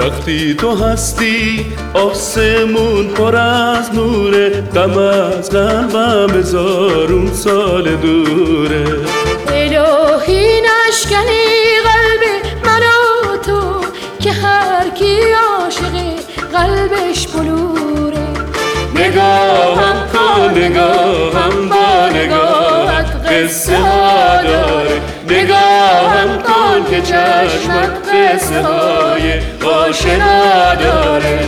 وقتی تو هستی آسمون پر از نوره، غم از قلبم هزارون سال دوره. الهی نشکنی قلب من و تو که هر کی عاشقه قلبش بلوره. نگاهم کن نگاهم با نگاهت قصه ها داره، نگاهم کن که چشمت قصه های آشنا داره.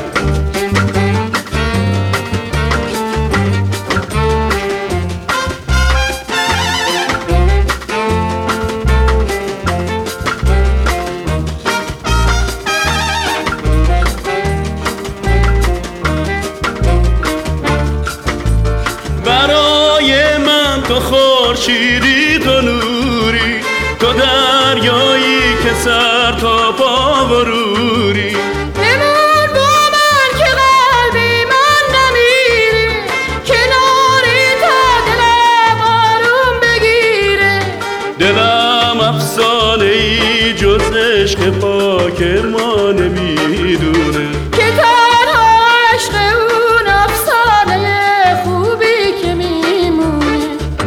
برای من تو خورشیدی، تو نوری، تو دریایی که سر تا پا بروری. بمان با من که قلبی من نمیره، کناری تا دلم آروم بگیره. دلم افسانه ای جز عشق پاک ما نمیدونه، که تنها عشق اون افسانه خوبی که میمونه.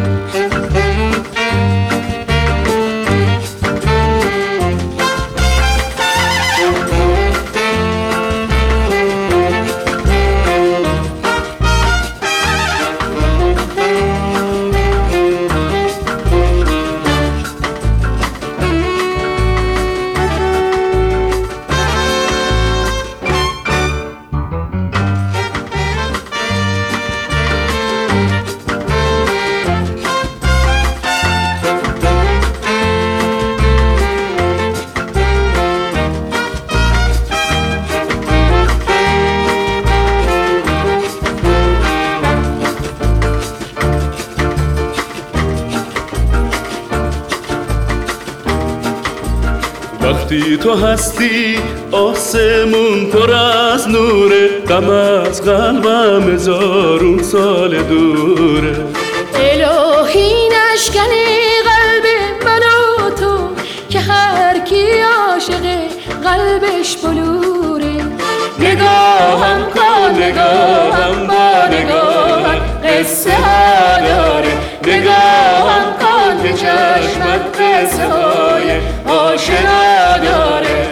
وقتی تو هستی آسمون پر از نوره، غم از قلبم هزارون سال دوره. الهی نشکنی قلب من و تو که هر کی عاشقه قلبش بلوره. نگاهم کن نگاهم با نگاهت قصه ها داره، نگاهم کن که چشمت قصه های آشنا داره.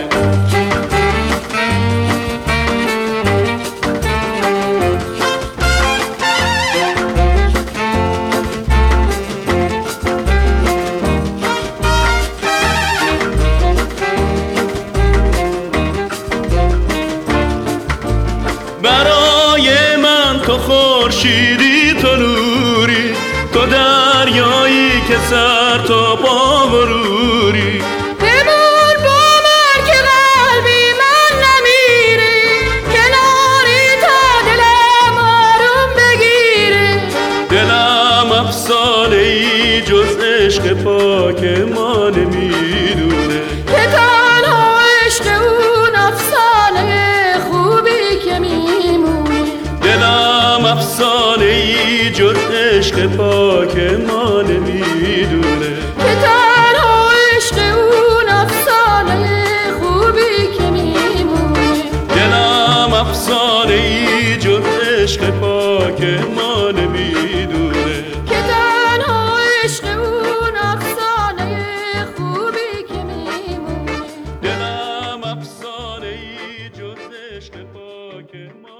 برای من تو خورشیدی، تو نوری، تو دریایی که سر تا پا بروری. بمان با من که قلبی من نمیره، کناری تا دلم آروم بگیره. دلم افسانه ای جز عشق پاک ما نمیدونه، که تنها عشق اون افسانه خوبی که میمونه. دلم افسانه ای جز عشق پاک ما نمیدونه، که تنها عشق اون افسانه خوبی که میمونه. دلم افسانه ای جز عشق پاک ما نمیدونه. که تنها عشق اون افسانه خوبی که میمونه. دلم افسانه ای جز عشق پاک ما